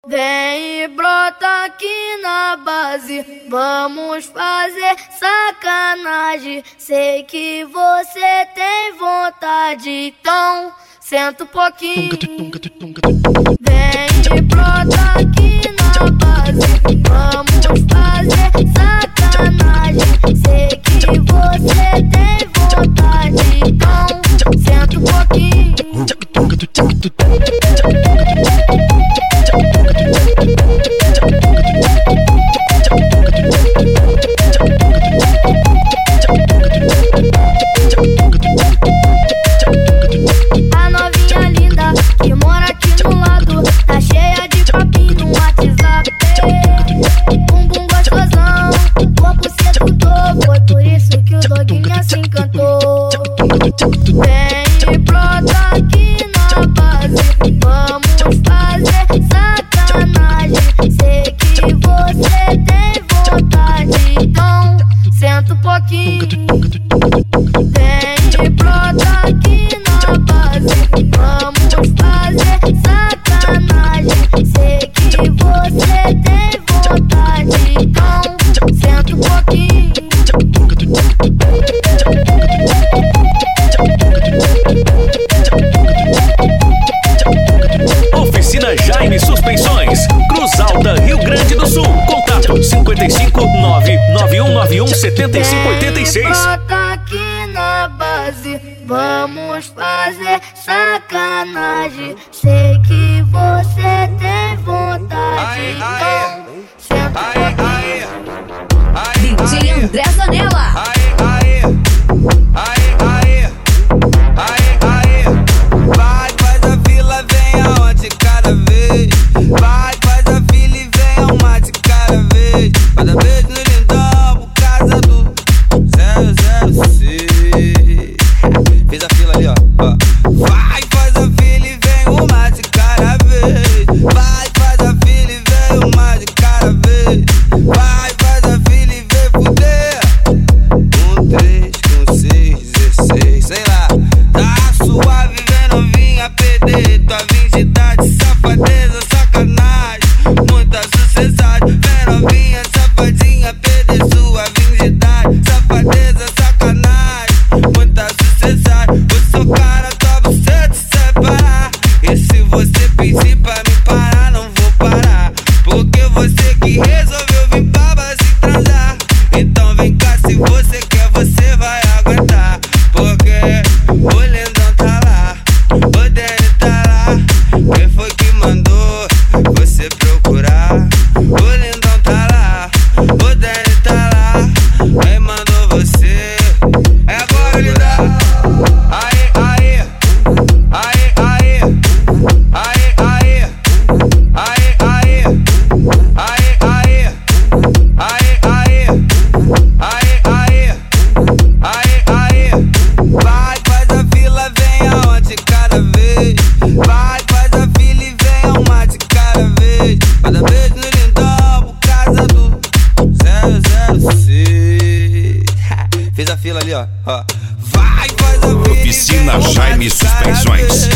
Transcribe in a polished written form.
Vem e brota aqui na base, vamos fazer sacanagem. Sei que você tem vontade, então senta um pouquinho. Vem e brota aqui na base, vamos fazer sacanagem. Sei que você tem vontade, então senta um pouquinho. A novinha linda que mora aqui do lado tá cheia de papinho no WhatsApp. Bumbum gostosão, corpo sedutor, foi por isso que o doguinha se encantou. Vem e brota aqui na base, vamos fazer sacanagem. Sei que você tem vontade, então senta um pouquinho. Vem e brota aqui na base, vamos fazer sacanagem. Sei que você tem vontade, então senta um pouquinho. Oficina Jaime Suspensões, Cruz Alta, Rio Grande do Sul. Contato 559-9191-7586. Brota aqui na base, vamos fazer sacanagem. Sei que você tem vontade, então senta um pouquinho. DJ André Zanella. Vai, faz a fila, vem aonde cada vez. Vai, faz a fila e vem uma de cada vez. Cada vez no lindão, por causa do 006. Fez a fila ali, ó. Vai, faz a fila e vem uma de cada vez. Vai, faz a fila e vem uma de cada vez. Vai, faz a fila e vem fuder. 1, 3, com 6, 16, sei lá. Tá suave, vem novinha, perder tua virgindade. Safadeza, sacanagem, muita sucessagem. Vem novinha, safadinha, perder sua virgindade. Safadeza, sacanagem, muita sucessagem. Vou socar na tua buceta e separar. E se você pedir pra me parar, não vou parar. Porque você que resolveu vir pra base transar. Então vem cá, se você quer, você vai aguentar. Porque o lindão tá lá, o Danny tá lá. Quem foi que mandou você procurar? O lindão tá lá, o Danny tá lá. Quem mandou você? É agora, lindão. Aê, aê, aê, aê, aê, aê, aê, aê, aê, aê, aê, aê, aê, aê, aê. Vai, faz a fila, vem aonde cada vez. Vai, faz a fila e vem uma de cada vez. Cada vez no lindão, por causa do 006. Fez a fila ali, ó. Vai, faz a fila e Oficina vem uma Jaime de cada Suspensões. vez.